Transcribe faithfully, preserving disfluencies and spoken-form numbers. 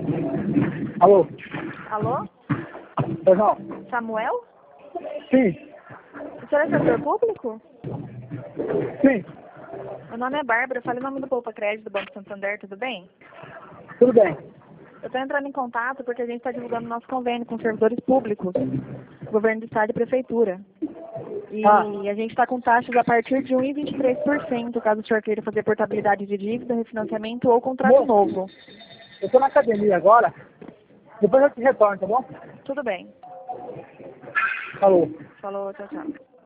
Alô? Alô? Pois não? Samuel? Sim. O senhor é servidor público? Sim. Meu nome é Bárbara, eu falo em nome do Poupa Crédito do Banco Santander, tudo bem? Tudo bem. Eu estou entrando em contato porque a gente está divulgando nosso convênio com servidores públicos, governo do estado e prefeitura. E Ah. a gente está com taxas a partir de um vírgula vinte e três por cento, caso o senhor queira fazer portabilidade de dívida, refinanciamento ou contrato Moço, novo. eu estou na academia agora. Depois eu te retorno, tá bom? Tudo bem. Falou. Falou, tchau, tchau.